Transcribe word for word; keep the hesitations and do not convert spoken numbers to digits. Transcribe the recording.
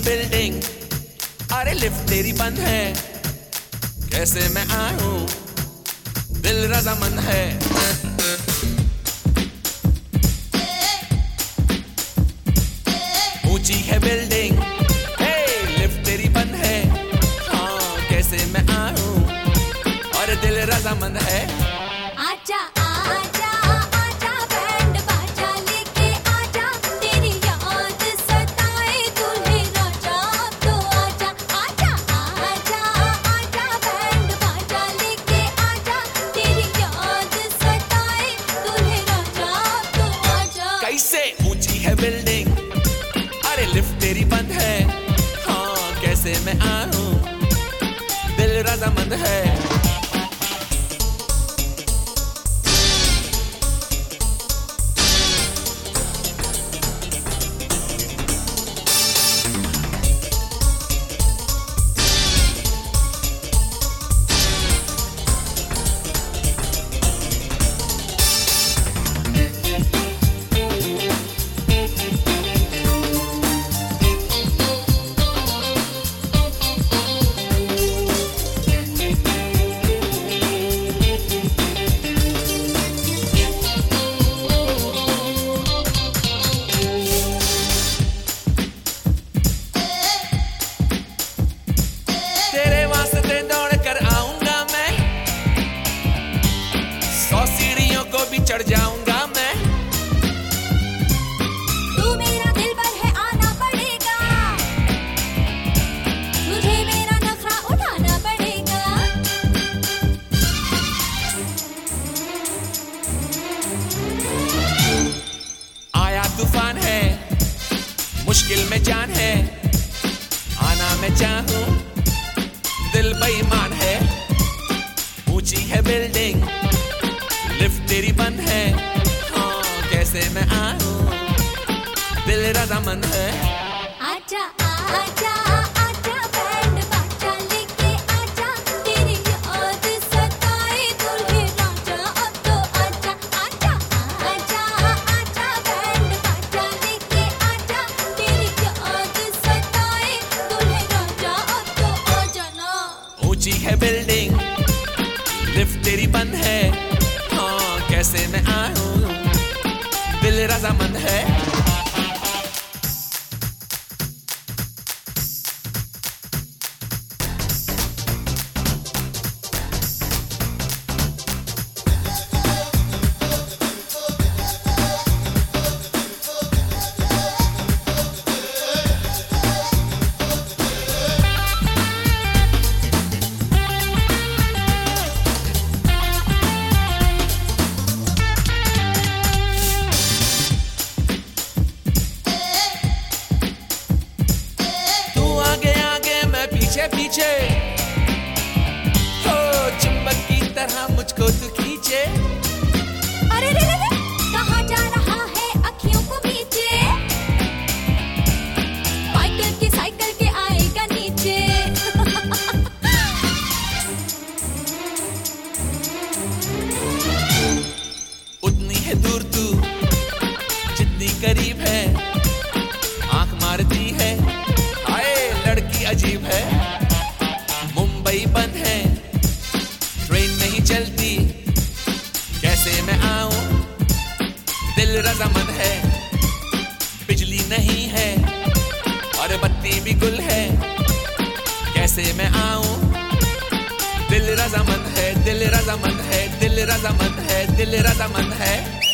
Building, अरे lift तेरी बंद है, कैसे मैं आऊं, दिल रजामंद है। ऊंची है बिल्डिंग, हे लिफ्ट तेरी बंद है, हाँ कैसे मैं आऊं, और दिल रजामंद है। आजा आजा आजा बैंड बाजा लेके आजा, तेरी याद सताए दूल्हे राजा, तो आजा आजा आजा आजा बैंड बाजा लेके आजा, तेरी याद सताए दूल्हे राजा, तो आजा। कैसे ऊंची है बिल्डिंग, अरे लिफ्ट तेरी बंद है, हाँ कैसे मैं आऊं, दिल रजामंद है। चढ़ जाऊंगा मैं, तू मेरा दिलबर है आना पड़ेगा, तुझे मेरा नखरा उठाना पड़ेगा। आया तूफान है, मुश्किल में जान है, आना मैं चाहूं, दिल बेईमान है। ऊंची है बिल्डिंग, लिफ्ट तेरी बंद है, हाँ कैसे मैं आऊं, दिल रजामंद है। आजा आजा आजा बैंड बाजा लेके आजा, तेरी याद सताए दूल्हे राजा, अब तो आजा आजा आजा आजा बैंड बाजा लेके आजा, तेरी याद सताए दूल्हे राजा, अब तो आजा ना। ऊंची है बिल्डिंग, लिफ्ट तेरी बंद है, कैसे मैं आऊं, दिल रजामंद है। पीछे पीछे हो चुंबक की तरह मुझको तू खींचे। अरे रे रे रे, कहाँ जा रहा है अखियों को नीचे, साइकिल के साइकिल के आएगा नीचे। उतनी है दूर तू जितनी करीब है, आंख मारती है, आए लड़की अजीब है। मुंबई बंद है, ट्रेन नहीं चलती, कैसे मैं आऊं, दिल रजामंद है। बिजली नहीं है और बत्ती भी गुल है, कैसे मैं आऊं, दिल रजामंद है, दिल रजामंद है, दिल रजामंद है, दिल रजामंद है।